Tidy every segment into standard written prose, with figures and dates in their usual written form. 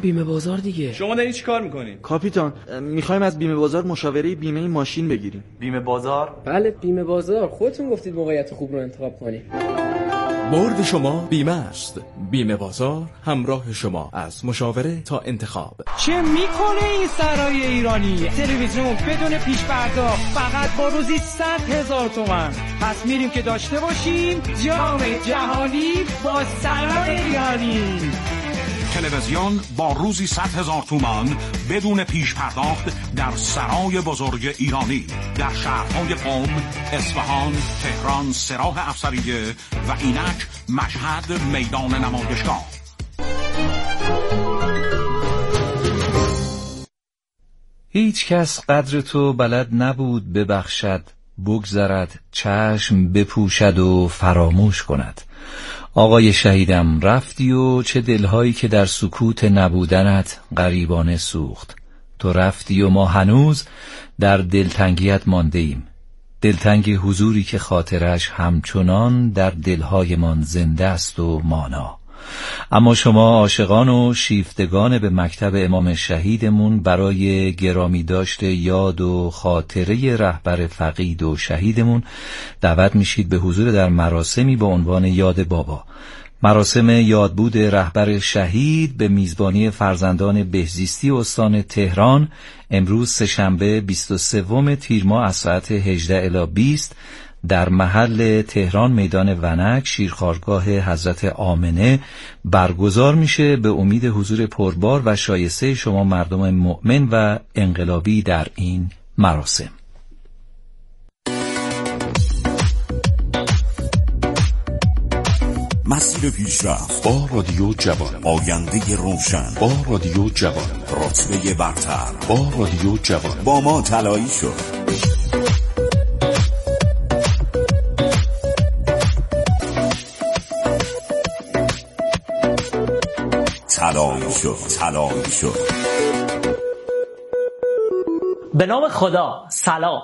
بیمه بازار دیگه. شما دارین چیکار میکنین؟ کاپیتان، میخوایم از بیمه بازار مشاوره بیمه ماشین بگیریم. بیمه بازار؟ بله بیمه بازار، خودتون گفتید موقعیت خوب رو انتخاب کنید. برد شما بیمه است. بیمه بازار همراه شما از مشاوره تا انتخاب. چه میکنه این سرای ایرانی؟ تلویزیون بدون پیش پرداخت فقط با روزی 100,000 تومان. پس میریم که داشته باشیم جام جهانی با سرای ایرانی. تلویزیون با روزی 100,000 تومان بدون پیش پرداخت در سرای بزرگ ایرانی در شهرهای قم، اصفهان، تهران، سراح افسریه و اینک مشهد میدان نمایشگاه. هیچ کس قدر تو بلد نبود ببخشد، بگذرد، چشم بپوشد و فراموش کند. آقای شهیدم رفتی و چه دلهایی که در سکوت نبودنت غریبانه سوخت. تو رفتی و ما هنوز در دلتنگیت مانده ایم. دلتنگ حضوری که خاطرش همچنان در دلهایمان زنده است و مانا. اما شما عاشقان و شیفتگان به مکتب امام شهیدمون برای گرامی داشته یاد و خاطره رهبر فقید و شهیدمون دعوت میشید به حضور در مراسمی با عنوان یاد بابا. مراسم یادبود رهبر شهید به میزبانی فرزندان بهزیستی استان تهران امروز سه‌شنبه 23 تیر ماه از ساعت 18 الی 20 در محل تهران میدان ونک شیرخوارگاه حضرت آمنه برگزار میشه به امید حضور پربار و شایسته شما مردم مؤمن و انقلابی در این مراسم. مسیر پیشرفت با رادیو جوان، آینده روشن با رادیو جوان، رتبه برتر با رادیو جوان، با ما طلایی شد. طلایی شد. به نام خدا، سلام.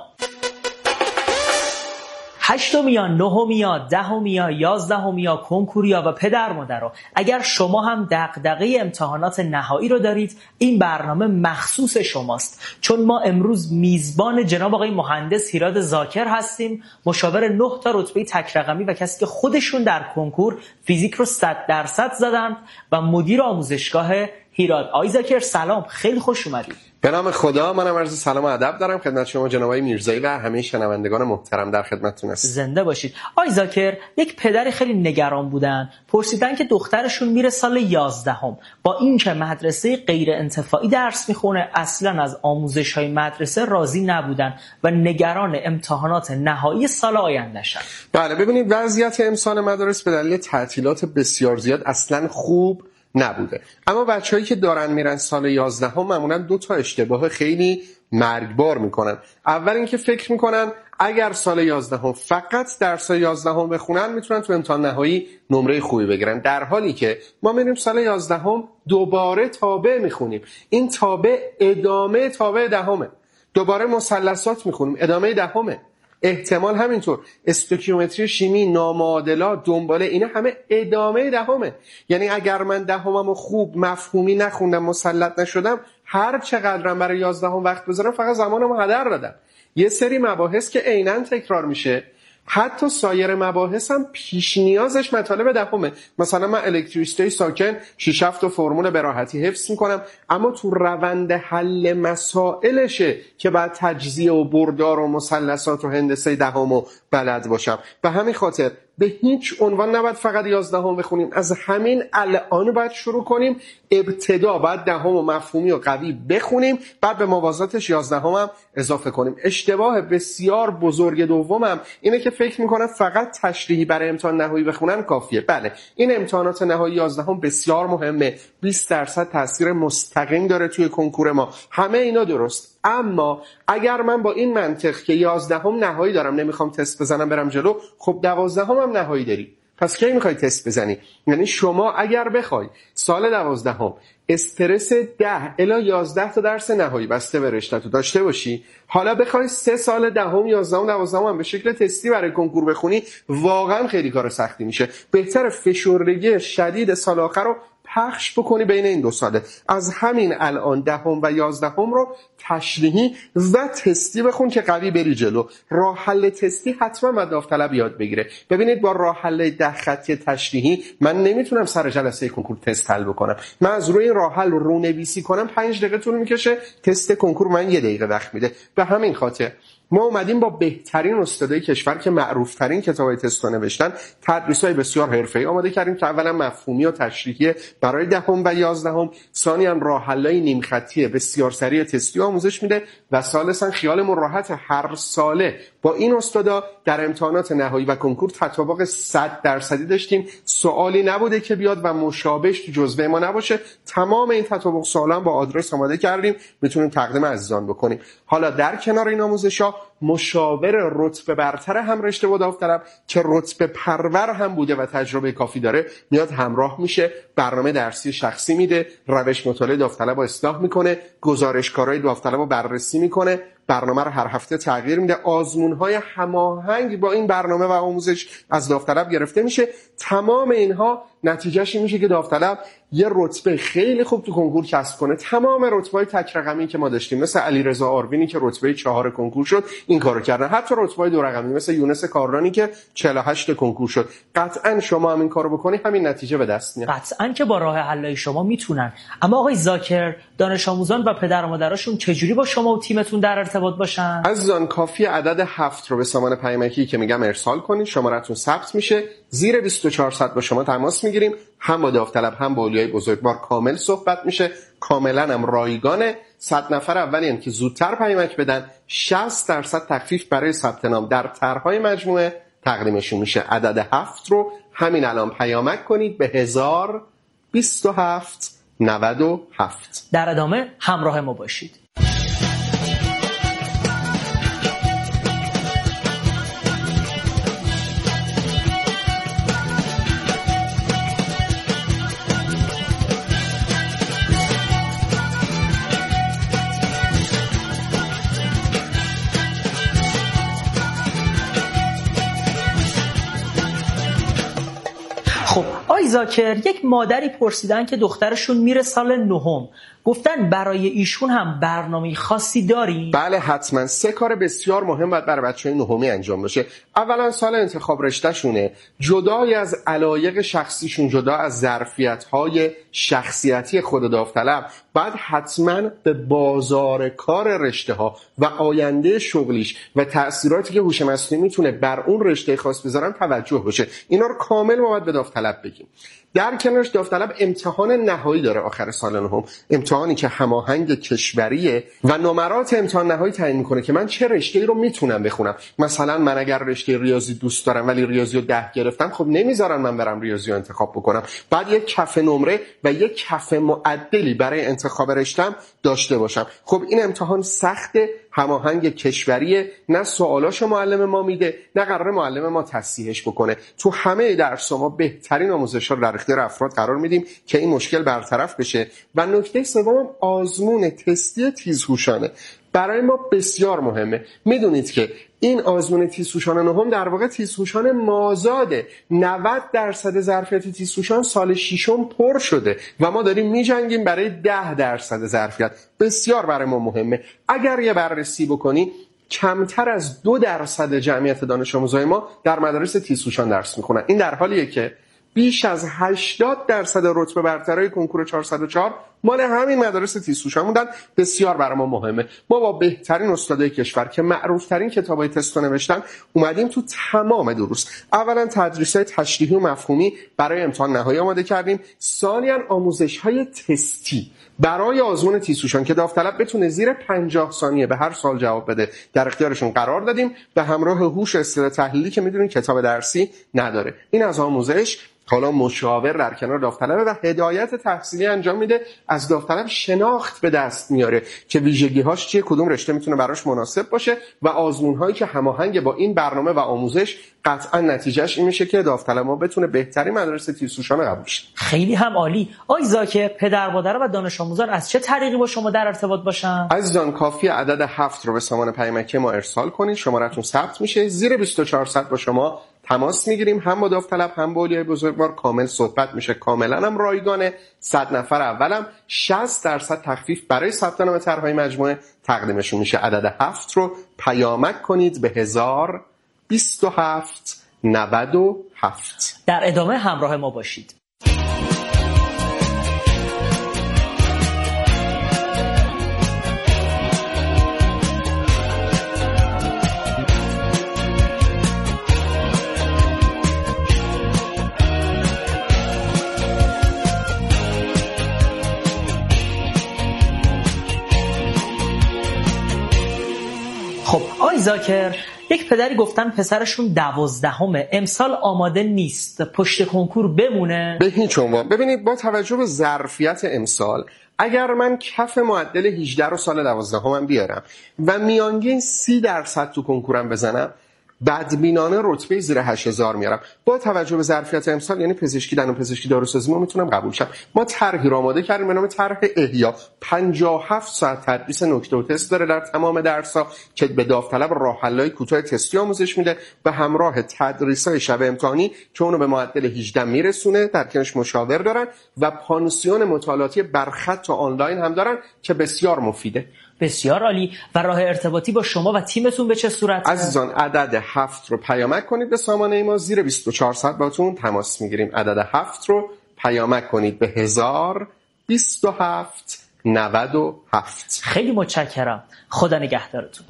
8میا، 9میا، 10میا، 11میا، کنکوریا و پدر مادرها، اگر شما هم دغدغه امتحانات نهایی رو دارید این برنامه مخصوص شماست، چون ما امروز میزبان جناب آقای مهندس هیراد ذاکر هستیم، مشاور 9 تا رتبه تک رقمی و کسی که خودشون در کنکور فیزیک رو 100% زدند و مدیر آموزشگاه هیراد. آقای ذاکر سلام، خیلی خوش اومدید. به نام خدا، منم عرض سلام و ادب دارم خدمت شما جناب آقای میرزایی و همه شنوندگان محترم، در خدمتتون هستم. زنده باشید. آقای ذاکر، یک پدر خیلی نگران بودن، پرسیدن که دخترشون میره سال 11ام، با اینکه مدرسه غیر انتفاعی درس میخونه اصلا از آموزش‌های مدرسه راضی نبودن و نگران امتحانات نهایی سال آینده‌شن. بله، ببینید وضعیت امسال مدارس به دلیل تعطیلات بسیار زیاد اصلا خوب نبوده، اما بچه‌هایی که دارن میرن سال 11 معمولا 2 تا اشتباه خیلی مرگبار میکنن. اول اینکه فکر میکنن اگر سال 11 فقط درس 11 بخونن میتونن تو امتحان نهایی نمره خوبی بگیرن، در حالی که ما میریم سال 11 دوباره تابع میخونیم. این تابع ادامه تابع دهمه، دوباره مثلثات میخونیم، ادامه دهمه. احتمال همینطور استوکیومتری، شیمی، نامعادلات، دنباله، اینا همه ادامه دهمه. یعنی اگر من دهممو خوب مفهومی نخوندم، مسلط نشدم، هر چقدرم برای 11 وقت بذارم فقط زمانمو هدر دادم. یه سری مباحث که عیناً تکرار میشه، حتی سایر مباحث هم پیش نیازش مطالب دهمه. مثلا من الکتریسیته ساکن 6 7 تا فرمول به راحتی حفظ میکنم، اما تو روند حل مسائلشه که بعد تجزیه و بردار و مثلثات و هندسه دهمو بلد باشم. به همین خاطر به هیچ عنوان نباید فقط 11 بخونیم، از همین الان باید شروع کنیم. ابتدا باید 10 و مفهومی و قوی بخونیم، بعد به موازاتش 11 هم اضافه کنیم. اشتباه بسیار بزرگ دومم اینه که فکر میکنن فقط تشریحی برای امتحان نهایی بخونن کافیه. بله، این امتحانات نهایی 11 بسیار مهمه، 20% تاثیر مستقیم داره توی کنکور ما، همه اینا درست. اما اگر من با این منطق که 11 نهایی دارم نمیخوام تست بزنم برم جلو، خب 12 هم نهایی داری، پس کی میخوای تست بزنی؟ یعنی شما اگر بخوای سال 12 استرس 10 الی 11 تا درس نهایی بسته به رشته تو داشته باشی، حالا بخوای 3 سال 10 11 12 هم به شکل تستی برای کنکور بخونی، واقعا خیلی کار سختی میشه. بهتره فشردگی شدید سال آخر رو پخش بکنی بین این 2 ساله. از همین الان 10 و 11 رو تشریحی و تستی بخون که قوی بری جلو. راه حل تستی حتما باید داوطلب یاد بگیره. ببینید با راه حل 10 خطی تشریحی من نمیتونم سر جلسه کنکور تست حل بکنم. من از روی راه حل رونویسی کنم 5 دقیقه طول میکشه، تست کنکور من 1 دقیقه وقت میده. به همین خاطر ما اومدیم با بهترین استادای کشور که معروف‌ترین کتابای تست رو نوشتن تدریس‌های بسیار حرفه‌ای آماده کردیم که اولا مفهومی و تشریحی برای 10 و 11، ثانیاً راه حل‌های نیم خطی بسیار سریع تستی آموزش میده و ثالثاً خیالمون راحت هر ساله با این استادا در امتحانات نهایی و کنکور تطابق 100% داشتیم. سوالی نبوده که بیاد و مشابهش تو جزوه ما نباشه. تمام این تطابق سوالا با آدرس آماده کردیم، میتونیم تقدیم عزیزان بکنیم. حالا در کنار این آموزش‌ها مشاور رتبه برتر هم رشته و داوطلب که رتبه پرور هم بوده و تجربه کافی داره میاد همراه میشه، برنامه درسی شخصی میده، روش مطالعه داوطلب رو اصلاح میکنه، گزارشکارهای داوطلب رو بررسی میکنه، برنامه رو هر هفته تغییر میده، آزمون‌های هماهنگ با این برنامه و آموزش از داوطلب گرفته میشه. تمام اینها نتیجهش این میشه که داوطلب یه رتبه خیلی خوب تو کنکور کسب کنه. تمام رتبه‌های تک رقمی که ما داشتیم مثل علیرضا آروینی که رتبه 4 کنکور شد این کارو کردن، حتی رتبه‌های 2 رقمی مثل یونس کارانی که 48 کنکور شد. قطعاً شما هم این کارو بکنی همین نتیجه به دست میاد. قطعاً که با راه حل‌های شما میتونن. اما آقای ذاکر، دانش آموزان و پدر و مادراشون چجوری با شما و تیمتون در ارتباط باشن؟ عزیزان کافی عدد 7 رو به سامان پیامکی که میگم ارسال کنید، شماره‌تون ثبت میشه، زیر 24 ساعت با شما تماس میگیریم، هم با داوطلب هم با اولیای بزرگوار کامل صحبت میشه، کاملا هم رایگانه. 100 نفر اولی که زودتر پیامک بدن 60% تخفیف برای ثبت نام در طرح‌های مجموعه تقدیمشون میشه. عدد 7 رو همین الان پیامک کنید به 102797. در ادامه همراه ما باشید. خب آقای ذاکر، یک مادری پرسیدن که دخترشون میره سال 9، گفتن برای ایشون هم برنامه خاصی داری؟ بله حتما. 3 کار بسیار مهم باید برای بچه‌های نهمی انجام بشه. اولا سال انتخاب رشته‌شونه، جدای از علایق شخصیشون، جدا از ظرفیت‌های شخصیتی خود داوطلب، بعد حتما به بازار کار رشته‌ها و آینده شغلیش و تأثیراتی که هوش مصنوعی میتونه بر اون رشته خاص بذارن توجه بشه. اینا رو کامل باید به داوطلب بگیم. در کنارش داوطلب امتحان نهایی داره آخر سال نهم، امتحانی که هماهنگ کشوریه و نمرات امتحان نهایی تعیین میکنه که من چه رشته‌ای رو میتونم بخونم. مثلا من اگر رشته ریاضی دوست دارم ولی ریاضی رو 10 گرفتم، خب نمیذارن من برم ریاضی رو انتخاب بکنم. بعد یک کف نمره و یک کف معدلی برای انتخاب رشته‌ام داشته باشم. خب این امتحان سخت، هماهنگ کشوریه، نه سوالاشو معلم ما میده نه قرار معلم ما تصحیحش بکنه. تو همه درس ما بهترین آموزش‌ها رو در اختیار افراد قرار میدیم که این مشکل برطرف بشه. و نکته سوم آزمون تستی تیزهوشانه برای ما بسیار مهمه. میدونید که این آزمون تیزهوشان نهم در واقع تیزهوشان مازاده. 90% ظرفیت تیزهوشان سال 6 پر شده و ما داریم میجنگیم برای 10% ظرفیت. بسیار برای ما مهمه. اگر یه بررسی بکنی کمتر از 2% جمعیت دانش آموزای ما در مدارس تیزهوشان درس میخونن. این در حالیه که بیش از 80% رتبه برترای کنکور 404 مال همین مدارس تیزهوشان بودن. بسیار برای ما مهمه. ما با بهترین استادای کشور که معروف‌ترین کتابای تست رو نوشتن اومدیم تو تمام دروس اولا تدریس‌های تشریحی و مفهومی برای امتحان نهایی آماده کردیم، ثانیاً آموزش‌های تستی برای آزمون تیزهوشان که داوطلب بتونه زیر 50 ثانیه به هر سوال جواب بده در اختیارشون قرار دادیم به همراه هوش اصطلاح تحلیلی که میدونین کتاب درسی نداره. این از آموزش. حالا مشاور در کنار داوطلب و هدایت تحصیلی انجام میده، از داوطلب شناخت به دست میاره که ویژگی‌هاش چیه، کدوم رشته میتونه براش مناسب باشه و آزمون‌هایی که هماهنگ با این برنامه و آموزش قطعا نتیجهش این میشه که داوطلب ما بتونه بهترین مدرسه تیزهوشان قبول شه. خیلی هم عالی. آقای ذاکر، پدر مادر و دانش آموزان از چه طریقی با شما در ارتباط باشن؟ عزیزان کافی عدد 7 رو به سامان پیامکی ما ارسال کنید، شماره‌تون ثبت میشه، زیر 24 ساعت با شما تماس میگیریم، هم با داوطلب هم با اولیای بزرگوار کامل صحبت میشه، کاملا هم رایگانه. 100 نفر اولم 60% تخفیف برای ثبت نام طرحهای مجموعه تقدیمشون میشه. عدد 7 رو پیامک کنید به 102797. در ادامه همراه ما باشید. خب آقای ذاکر، یک پدری گفتن پسرشون 12 امسال آماده نیست، پشت کنکور بمونه؟ به هیچ عنوان. ببینید با توجه به ظرفیت امسال، اگر من کف معدل 18 رو سال 12 بیارم و میانگین 30% تو کنکورم بزنم، بدبینانه رتبه زیر 8000 میارم. با توجه به ظرفیت امسال، یعنی پزشکی دندانپزشکی داروسازی، ما میتونم قبول شم. ما طرحی رو آماده کردیم به نام طرح احیا. 57 ساعت تدریس نکته و تست داره در تمام درس‌ها که به داوطلب راه‌حل‌های کوتاه تستی آموزش میده و همراه تدریس‌های شب امتحانی که اونو به معدل 18 میرسونه. در کنارش مشاور دارن و پانسیون مطالعاتی برخط و آنلاین هم دارن که بسیار مفیده. بسیار عالی. و راه ارتباطی با شما و تیمتون به چه صورته؟ عزیزان عدد 7 رو پیامک کنید به سامانه ما، زیر 24 ساعت باتون تماس میگیریم. عدد 7 رو پیامک کنید به 102797. خیلی متشکرم. خدا نگهدارتون.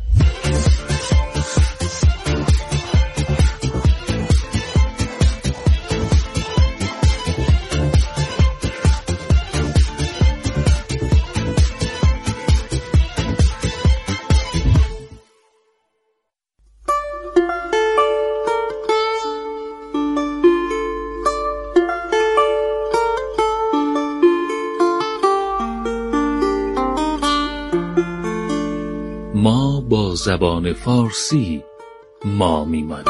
ما با زبان فارسی ما میمانیم.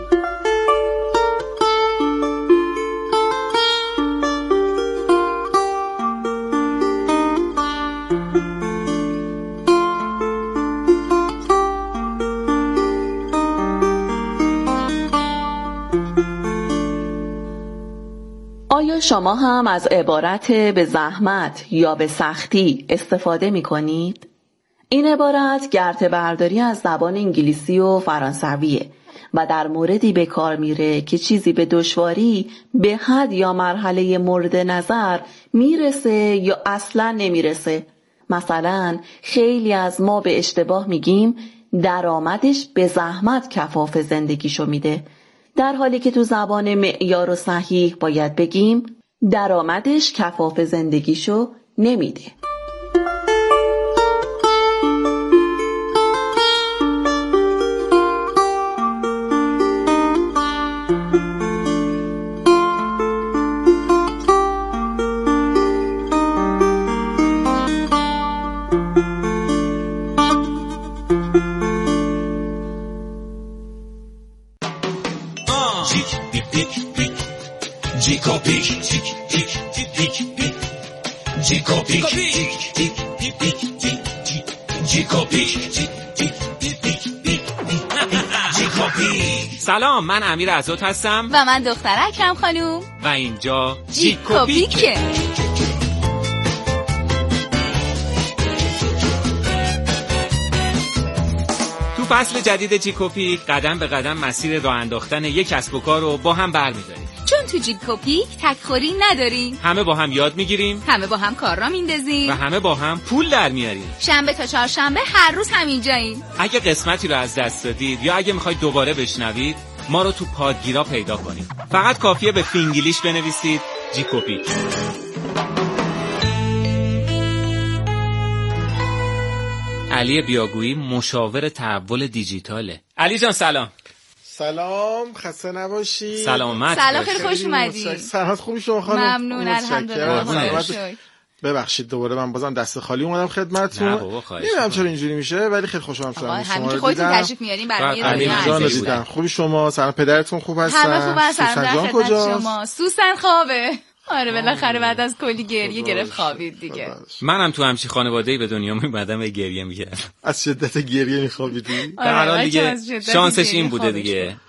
آیا شما هم از عبارت به زحمت یا به سختی استفاده می کنید؟ این عبارت گرته برداری از زبان انگلیسی و فرانسویه و در موردی به کار میره که چیزی به دشواری به حد یا مرحله مورد نظر میرسه یا اصلا نمیرسه. مثلا خیلی از ما به اشتباه میگیم درآمدش به زحمت کفاف زندگیشو میده، در حالی که تو زبان معیار و صحیح باید بگیم درآمدش کفاف زندگیشو نمیده. سلام، من امیر عزت هستم و من دختر اکرم خانوم و اینجا جیکوپیکه. تو فصل جدید جیکوپیک قدم به قدم مسیر راه انداختن یک کسب و کار رو با هم برمی‌داریم. چون تو جیکوپیک تک‌خوری نداریم، همه با هم یاد میگیریم، همه با هم کار را میندازیم و همه با هم پول در میاریم. شنبه تا چهارشنبه هر روز همینجاییم. اگه قسمتی رو از دست دادید یا اگه میخواید دوباره بشنوید، ما رو تو پادگیرا پیدا کنید. فقط کافیه به فینگلیش بنویسید جیکوپیک. علی بیاگویی مشاور تحول دیجیتاله. علی جان سلام. سلام، خسته نباشی. سلامت. سلام، خیلی خوش اومدی. سلامت خوبی شما خانم؟ ممنون، الحمدلله. ببخشید دوباره من بازم دست خالی اومدم خدمتتون. نه بابا خواهش. نمیدونم چرا اینجوری میشه ولی خیلی خوشحالم شدم شما رو خودتون تشریف میارین برای جان دیدم. خوبی شما؟ سلام پدرتون خوب هستن؟ همه خوب هستن. سوسن کجاست؟ شما؟ سوسن خوابه. آره بالاخره بعد از کلی گریه گرفت خوابید دیگه. منم تو همچین خانواده‌ای به دنیا اومدم و گریه می‌کردم. از شدت گریه می‌خوابیدی؟ در حال دیگه شانسش این بوده دیگه.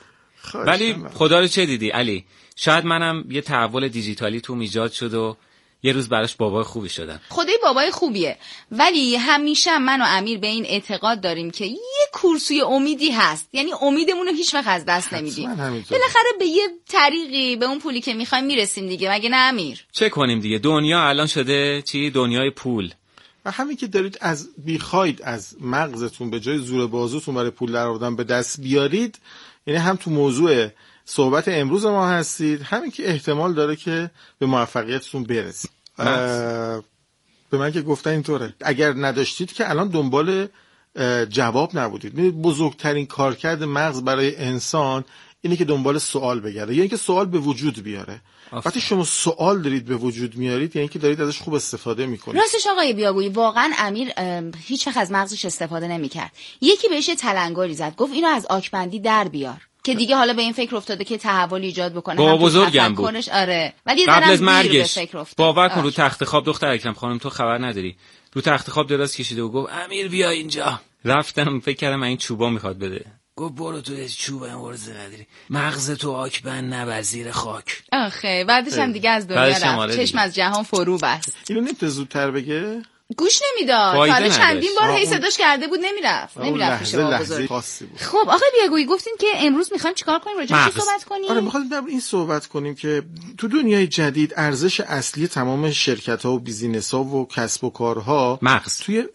ولی خدا رو چه دیدی علی؟ شاید منم یه تحول دیجیتالی تو ایجاد شد و یه روز براش بابای خوبی شدم. خدای بابای خوبیه، ولی همیشه من و امیر به این اعتقاد داریم که یه کورسوی امیدی هست، یعنی امیدمون رو هیچ وقت از دست نمیدیم. بالاخره به یه طریقی به اون پولی که میخوایم میرسیم دیگه، مگه نه امیر؟ چه کنیم دیگه، دنیا الان شده چی؟ دنیای پول. و همین که دارید از بیخواید از مغزتون به جای زور بازوتون برای پول درآوردن به دست بیارید، یعنی هم تو موضوع صحبت امروز ما هستید، همین که احتمال داره که به موفقیتتون برسید. به من که گفتن اینطوره. اگر نداشتید که الان دنبال جواب نبودید. بزرگترین کارکرد مغز برای انسان اینه که دنبال سوال بگرده، یعنی که سوال به وجود بیاره. وقتی شما سوال دارید به وجود میارید، یعنی که دارید ازش خوب استفاده میکنید. راستش آقای بیاگویی واقعا امیر هیچ وقت از مغزش استفاده نمیکرد. یکی بهش تلنگری زد، گفت اینو از آکبندی در بیار، که دیگه حالا به این فکر افتاده که تحول ایجاد بکنه. با بزرگم بود. آره. ولی قبل از مرگش باور کن رو تخت خواب دختر اکرم خانم تو خبر نداری، رو تخت خواب دراز کشیده و گفت امیر بیا اینجا. رفتم فکر کردم این چوبا میخواد بده. گفت برو تو چوب این ورزه نداری، مغز تو آکبند نه وزیر خاک. آخه بعدش هم دیگه از دنیا رفت، چشم از جهان فرو بست. اینو نمیتونه زودتر بگه؟ گوش نمیداد. حالا چندین بار هی صداش کرده بود نمیرفت پیش بابا بزرگ. خب آقای بیاگویی گفتین که امروز میخوایم چیکار کنیم، راجع به چی صحبت کنیم؟ آره میخوایم در این صحبت کنیم که تو دنیای جدید ارزش اصلی تمام شرکت‌ها و بیزینس‌ها و کسب و کارها توی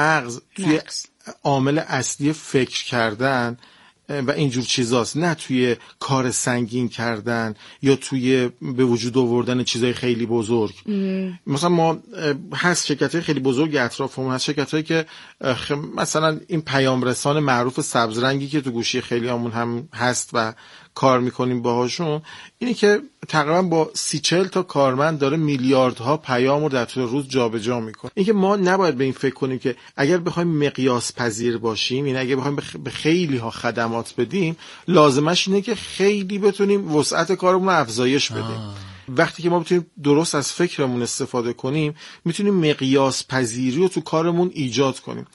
عامل اصلی فکر کردن و اینجور چیزاست، نه توی کار سنگین کردن یا توی به وجود آوردن چیزای خیلی بزرگ. مثلا ما هست شرکت‌های خیلی بزرگ اطرافمون، هست شرکت‌هایی که مثلا این پیام رسان معروف سبز رنگی که تو گوشی خیلی همون هم هست و کار میکنیم باهاشون، اینی که تقریبا با 30-40 تا کارمند داره میلیاردها پیام رو در طول روز جابجا میکنه. این که ما نباید به این فکر کنیم که اگر بخوایم مقیاس پذیر باشیم، یعنی اگر بخوایم به خیلی ها خدمات بدیم، لازمش اینه که خیلی بتونیم وسعت کارمون رو افزایش بدیم. وقتی که ما بتونیم درست از فکرمون استفاده کنیم، میتونیم مقیاس پذیری رو تو کارمون ایجاد کنیم.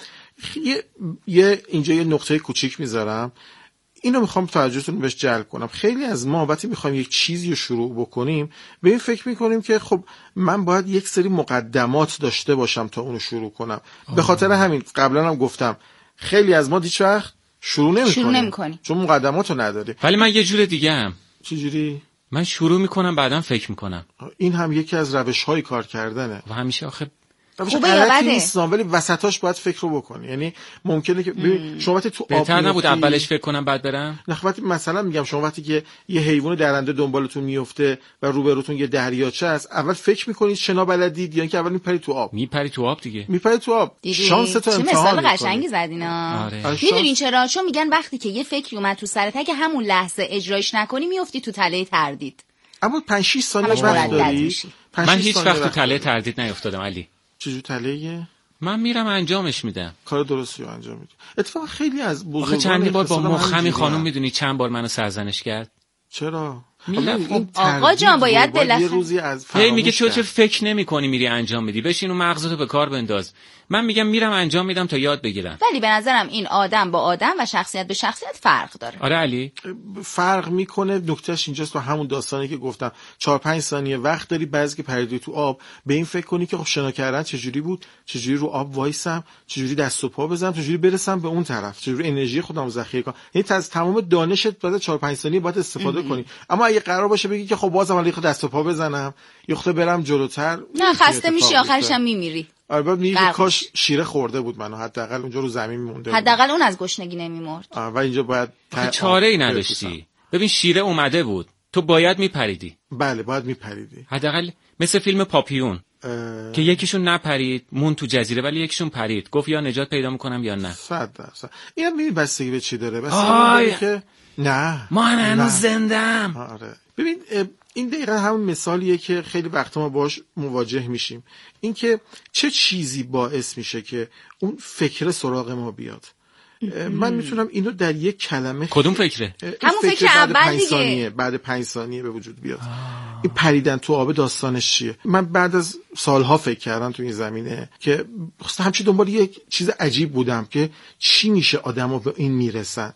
اینجا یه نقطه کوچیک میذارم، اینو میخوام توجهتون رو بهش جلب کنم. خیلی از ما وقتی میخوایم یک چیزی رو شروع بکنیم به این فکر میکنیم که خب من باید یک سری مقدمات داشته باشم تا اونو شروع کنم. به خاطر همین قبلا هم گفتم خیلی از ما هیچ وقت شروع نمیکنیم چون مقدماتو نداریم. ولی من یه جور دیگه ام. چجوری؟ من شروع میکنم بعدم فکر میکنم. این هم یکی از روش‌های کار کردنه و همیشه آخه خوبه یا بده نیستم، ولی وسطاش باید فکر رو بکنی. یعنی ممکنه که شما وقتی تو آب بهتر نبود اولش فکر کنم بعد برم؟ نه وقتی مثلا میگم شما وقتی که یه حیوان درنده دنبالتون میفته و روبروتون یه دریاچه است، اول فکر میکنید شنا بلدید یا اینکه اول میپرید تو آب؟ میپرید تو آب دیگه. میپرید تو آب. شانس تو امتحان مثال قشنگی زدینا. میدونین چرا؟ چون میگن وقتی که یه فکری اومد تو سرت که همون لحظه اجرایش نکنی میافتی تو تله تردید. اما 5-6 ثانیه وقت داری. من هیچ وقت تو تله تردید نیافتادم علی. چجور تلهیه؟ من میرم انجامش میدم. کار درستی رو انجام میدم. اتفاقا خیلی از بزرگان آخه چندی بار با مخمی خانم میدونی چند بار منو سرزنش کرد. چرا؟ آقا جان باید بالاخره میگه تو چه فکر نمی‌کنی میری انجام میدی، بشین و مغزتو به کار بنداز. من میگم میرم انجام میدم تا یاد بگیرم. ولی به نظرم این آدم با آدم و شخصیت به شخصیت فرق داره. آره علی فرق میکنه. نکتهش اینجاست تو همون داستانی که گفتم 4-5 ثانیه وقت داری بعضی که پریدی تو آب به این فکر کنی که خب شنا کردن چجوری بود، چجوری رو آب وایسم، چجوری دست و پا بزنم، چجوری برسم به اون طرف، چجوری انرژی خودم رو ذخیره کنم. یعنی از تمام دانشت بعد 4-5 ثانیه باید استفاده کنی. اما اگه قرار باشه بگی که خب بازم ولی خود دست و پا بزنم یا خود برم جلوتر، نه خسته میشی آخرش هم میمیری. آره بعد میگه کاش شیره خورده بود منو، حداقل اونجا رو زمین میمونده، حداقل اون از گشنگی نمیمرد. و اینجا باید چاره‌ای نداشتی. ببین شیره اومده بود تو باید میپریدی. بله باید میپریدی. حداقل مثل فیلم پاپیون که یکیشون نپرید مون تو جزیره ولی یکیشون پرید، گفت یا نجات پیدا میکنم یا نه. 100%. اینا میبینی بستگی به چی داره. بستگی که نه من هنوز زنده‌ام. آره ببین این دقیقا همون مثالیه که خیلی وقتا ما باش مواجه میشیم، این که چه چیزی باعث میشه که اون فکر سراغ ما بیاد. من میتونم اینو در یک کلمه کدوم فکره؟ همون فکر اول دیگه بعد 5 ثانیه به وجود بیاد. این پریدن تو آب داستانش چیه؟ من بعد از سالها فکر کردم تو این زمینه که همچین دنبال یک چیز عجیب بودم که چی میشه آدم‌ها به این میرسن.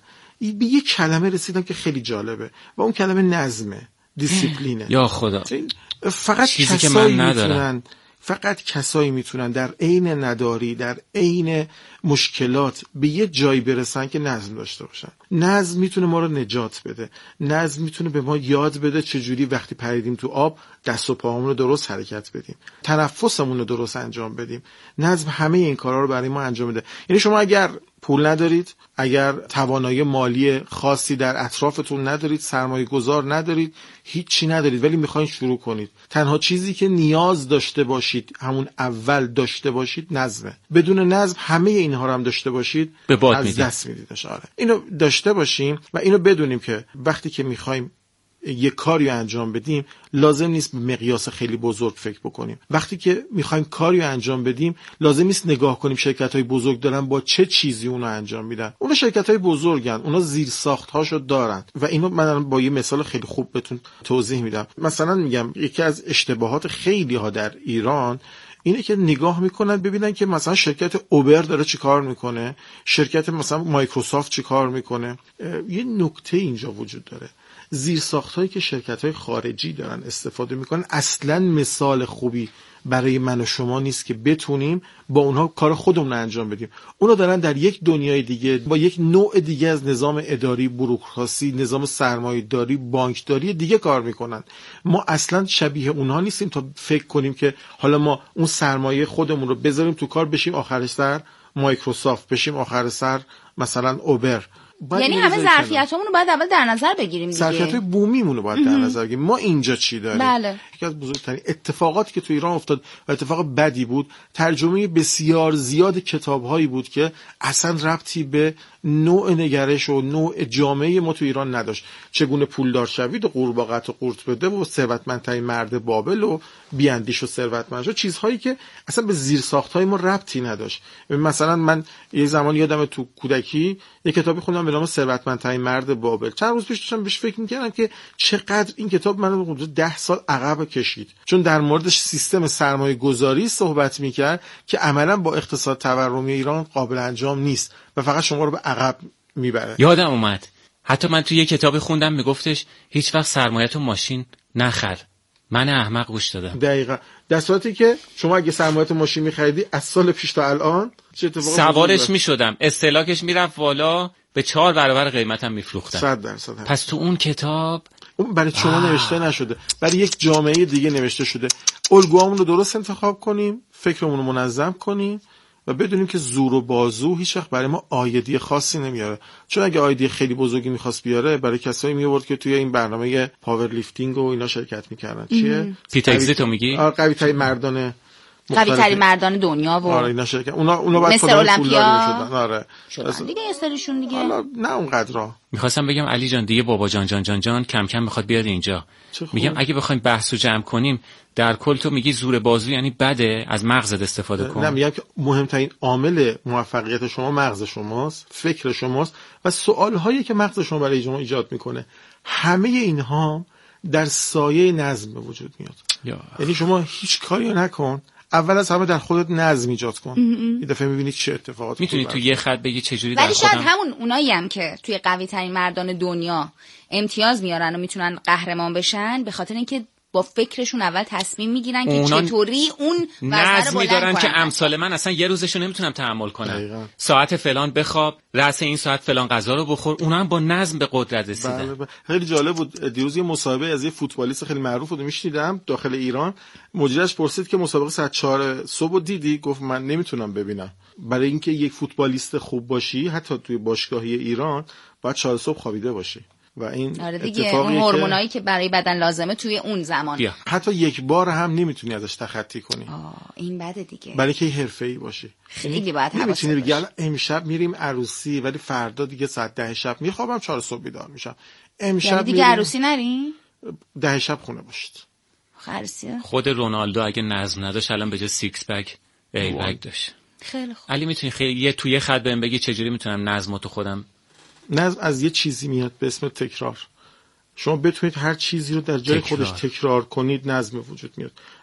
به یه کلمه رسیدم که خیلی جالبه و اون کلمه نظمه، دیسیپلینه. یا خدا، فقط چیزی که من ندارم. فقط کسایی میتونن در عین نداری، در عین مشکلات به یه جایی برسن که نظم داشته باشن. نظم میتونه ما رو نجات بده. نظم میتونه به ما یاد بده چجوری وقتی پریدیم تو آب دست و پاهامون رو درست حرکت بدیم، تنفسمون رو درست انجام بدیم. نظم همه این کارا رو برای ما انجام میده. یعنی شما اگر پول ندارید، اگر توانایی مالی خاصی در اطرافتون ندارید، سرمایه گذار ندارید، هیچی ندارید، ولی میخواین شروع کنید، تنها چیزی که نیاز داشته باشید، همون اول داشته باشید، نظمه. بدون نظم همه اینها رو هم داشته باشید از دست میدیدش. آره، اینو داشته باشیم و اینو بدونیم که وقتی که میخوایم یه کاری انجام بدیم لازم نیست به مقیاس خیلی بزرگ فکر بکنیم. وقتی که میخوایم کاری انجام بدیم لازم نیست نگاه کنیم شرکت‌های بزرگ دارن با چه چیزی اونو انجام میدن. اونا شرکت‌های بزرگن، اونا زیرساخت‌هاشو دارن و اینو من با یه مثال خیلی خوب بهتون توضیح میدم. مثلا میگم یکی از اشتباهات خیلی ها در ایران اینه که نگاه میکنن ببینن که مثلا شرکت اوبر داره چی کار میکنه، شرکت مثلا مایکروسافت چی کار میکنه. یه نکته اینجا وجود داره، زیرساخت‌هایی که شرکت‌های خارجی دارن استفاده میکنن اصلاً مثال خوبی برای من و شما نیست که بتونیم با اونها کار خودمون انجام بدیم. اونا دارن در یک دنیای دیگه با یک نوع دیگه از نظام اداری، بوروکراسی، نظام سرمایه‌داری، بانکداری دیگه کار میکنن. ما اصلاً شبیه اونها نیستیم تا فکر کنیم که حالا ما اون سرمایه خودمون رو بذاریم تو کار، بشیم آخر سر مایکروسافت، بشیم آخر سر مثلا اوبر. یعنی همه ظرفیتامون رو باید اول در نظر بگیریم دیگه. ظرفیت‌های بومیمون رو باید در نظر بگیریم. ما اینجا چی داریم؟ بله. یکی از بزرگترین اتفاقاتی که تو ایران افتاد و اتفاق بدی بود، ترجمه بسیار زیاد کتاب‌هایی بود که اصلا ربطی به نوع نگرش و نوع جامعه ما تو ایران نداشت. چگونه پولدار شوید و قورباغه و قورت بده و ثروتمندترین مرد بابل و بیاندیش و ثروتمند شو، چیزهایی که اصلا به زیرساخت‌های ما ربطی نداشت. مثلا من یه زمان یادم تو کودکی یه کتابی خوندم به نام ثروتمندترین مرد بابل. چند روز پیش داشتم بهش فکر می‌کردم که چقدر این کتاب منو حدود 10 سال عقب کشید، چون در موردش سیستم سرمایه‌گذاری صحبت می‌کرد که عملاً با اقتصاد تورمی ایران قابل انجام نیست و فقط شما رو به عقب میبره. یادم اومد حتی من توی یه کتابی خوندم میگفتش هیچ وقت سرمایه‌تو ماشین نخر. من احمق گوش دادم. دقیقاً. در صورتی که شما اگه سرمایه‌تو ماشین می‌خریدی از سال پیش تا الان چه اتفاقی سوارش می‌شدم، استهلاکش میرفت بالا، به 4 برابر قیمتم میفروختم. 100%. پس تو اون کتاب اون برای شما نوشته نشده، برای یک جامعه دیگه نوشته شده. الگوامون رو درست انتخاب کنیم، فکرمون رو منظم کنیم و بدونیم که زور و بازو هیچ وقت برای ما آیدی خاصی نمیاره. چون اگه آیدی خیلی بزرگی می‌خواست بیاره برای کسایی میآورد که توی این برنامه پاور لیفتینگ و اینا شرکت می‌کردن. چیه؟ پیت اگزیتو میگی؟ قوی‌ترین مردان قوی‌ترین مردان دنیا و آره اینا شرکت اونا بعد مثل المپیا میشدن. آره شدن دیگه استریشون دیگه. حالا نه اونقدرا. میخواستم بگم علی جان دیگه بابا جان کم کم میخواد بیاد اینجا. میگم اگه بخوایم بحثو جمع کنیم در کل تو میگی زور بازو یعنی بده، از مغزت استفاده کن. نه میگم که مهمترین عامل موفقیت شما مغز شماست، فکر شماست و سوالهایی که مغز شما برای شما ایجاد میکنه. همه اینها در سایه نظم به وجود میاد. یعنی شما هیچ کاری نکن، اول از همه در خودت نظم ایجاد کن. یه دفعه میبینی چه اتفاقاتی میتونی تو یه خط بگی چجوری در ولی خودم. شاید همون اونایی هم که توی قوی ترین مردان دنیا امتیاز میارن و میتونن قهرمان بشن به خاطر اینکه با فکرشون اول تصمیم میگیرن که چطوری اون نظمی دارن که امثال من اصلا یه روزشو نمیتونم تحمل کنم. دقیقا. ساعت فلان بخواب، رأس این ساعت فلان غذا رو بخور، اونا هم با نظم به قدرت رسیدن. بله. خیلی جالب بود. دیروز یه مسابقه از یه فوتبالیست خیلی معروف بود میشنیدم داخل ایران. مدیرش پرسید که مسابقه ساعت 4 صبح دیدی؟ گفت من نمیتونم ببینم. برای اینکه یک فوتبالیست خوب باشی حتی توی باشگاهی ایران باید 4 صبح خوابیده باشی. و این آره دیگه اون هورمونایی که برای بدن لازمه توی اون زمان حتی یک بار هم نمیتونی ازش تخطی کنی. این بده دیگه. برای که حرفه‌ای باشی. خیلی باید حواست نمیتونی بگی امشب میریم عروسی ولی فردا دیگه ساعت 10 شب میخوابم 4 صبح بیدار میشم. امشب یعنی دیگه عروسی نریم؟ 10 شب خونه باشید. عروسی خود رونالدو اگه نظم نداشت الان به جای سیکس پک ای بک داشت. خیلی خوب. علی میتونی خیلی توی خط بهم بگی چجوری میتونم نظمو تو خودم؟ نظم از یه چیزی میاد به اسم تکرار. شما بتونید هر چیزی رو در جای خودش تکرار کنید نظم وجود میاد.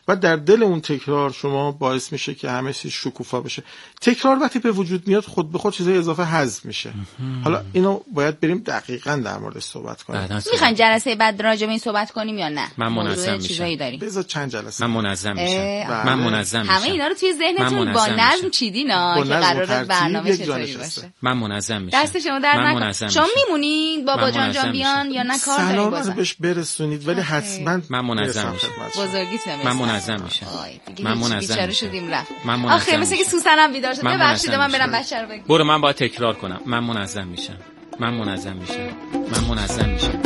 و در دل اون تکرار شما باعث میشه که همه چیز شکوفا بشه. تکرار وقتی به وجود میاد خود به خود چیزای اضافه حذف میشه. حالا اینو باید بریم دقیقاً در موردش صحبت کنیم. میخواین جلسه بعد راجع به این صحبت کنیم یا نه؟ من منظم میشم. بذار چند جلسه. من منظم میشم. همه اینا رو توی ذهنتون با نظم چیدینا که قراره برنامه چطوری باشه. من منظم میشم. دست شما در نکنه. شما میمونین بابا جان بیان یا نه کار دارین؟ سلام رو بهش برسونید ولی حتما من منظم میشم. بزرگیتم. من منظم میشم. من منظم شدیم رفت. من آخه مثل که سوسنم بیدار شد. ببخشید من برم بچه رو بگیرم. برو من باید تکرار کنم. من منظم میشم. من منظم میشم. من منظم میشم.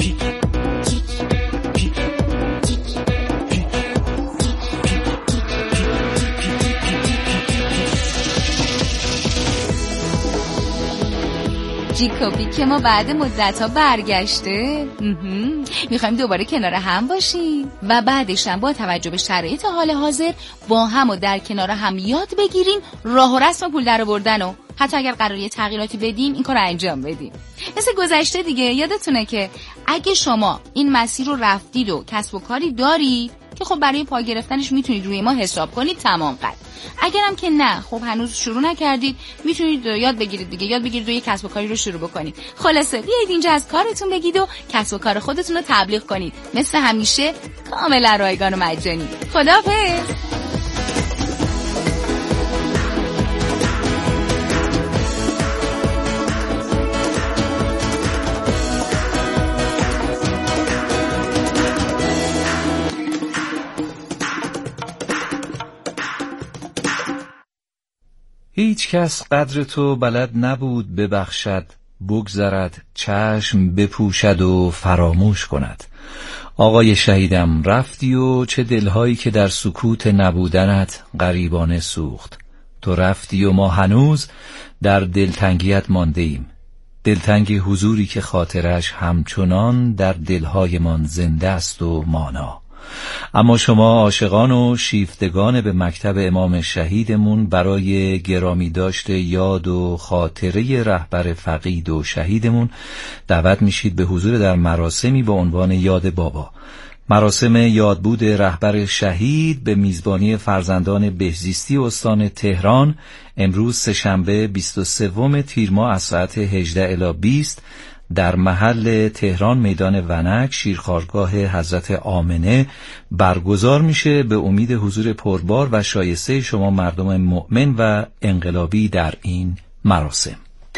جیکوبی که ما بعد مدت‌ها برگشته، میخوایم دوباره کنار هم باشیم و بعدش هم با توجه به شرایط حال حاضر با هم و در کنار هم یاد بگیریم راه و رسم پول در آوردن و حتی اگر قراره تغییراتی بدیم این کار رو انجام بدیم. مثل گذشته دیگه، یادتونه که اگه شما این مسیر رو رفتید و کسب و کاری دارید که خب برای پا گرفتنش میتونید روی ما حساب کنید تمام قد. اگرم که نه، خب هنوز شروع نکردید، میتونید یاد بگیرید دیگه، یاد بگیرید و یک کسب و کاری رو شروع بکنید. خلاصه بیایید اینجا از کارتون بگید و کسب و کار خودتون رو تبلیغ کنید. مثل همیشه کاملا رایگان و مجانی. خداحافظ. هیچ کس قدر تو بلد نبود ببخشد، بگذرد چشم بپوشد و فراموش کند. آقای شهیدم رفتی و چه دلهایی که در سکوت نبودنت غریبانه سوخت. تو رفتی و ما هنوز در دلتنگیت مانده ایم، دلتنگ حضوری که خاطرش همچنان در دلهایمان زنده است و مانا. اما شما عاشقان و شیفتگان به مکتب امام شهیدمون برای گرامی داشته یاد و خاطره رهبر فقید و شهیدمون دعوت میشید به حضور در مراسمی با عنوان یاد بابا. مراسم یادبود رهبر شهید به میزبانی فرزندان بهزیستی استان تهران امروز سه‌شنبه 23 تیر ماه از ساعت 18 الی 20 در محل تهران میدان ونک شیرخوارگاه حضرت آمنه برگزار میشه به امید حضور پربار و شایسته شما مردم مؤمن و انقلابی در این مراسم.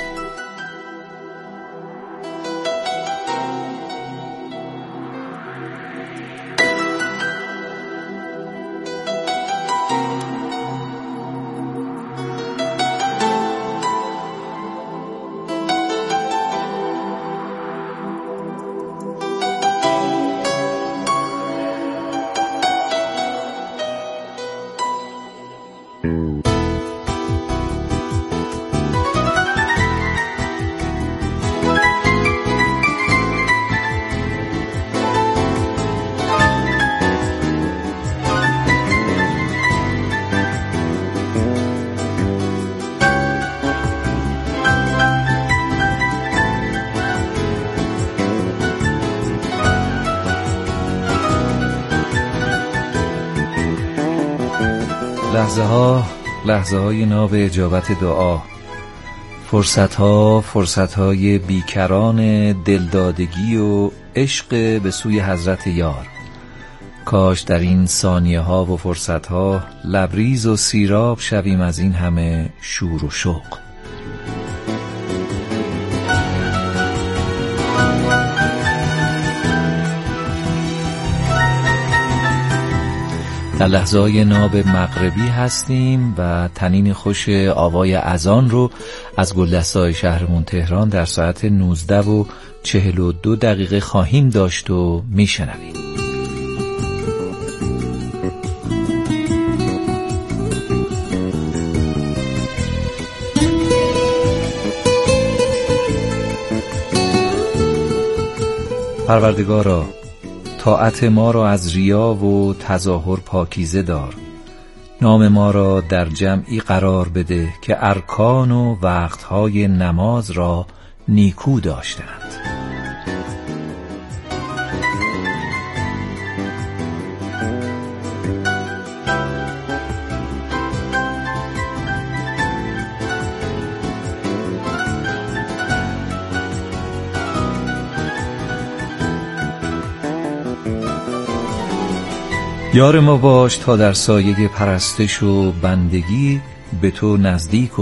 لحظه های ناب اجابت دعا، فرصت های بیکران دلدادگی و عشق به سوی حضرت یار. کاش در این ثانیه ها و فرصت ها لبریز و سیراب شویم از این همه شور و شوق. در لحظه‌های ناب مغربی هستیم و تنین خوش آوای اذان رو از گلدسته‌های شهرمون تهران در ساعت 19:42 خواهیم داشت و میشنویم. پروردگارا، طاعت ما را از ریا و تظاهر پاکیزه دار. نام ما را در جمعی قرار بده که ارکان و وقتهای نماز را نیکو داشتند. یار ما باش تا در سایه پرستش و بندگی به تو نزدیک و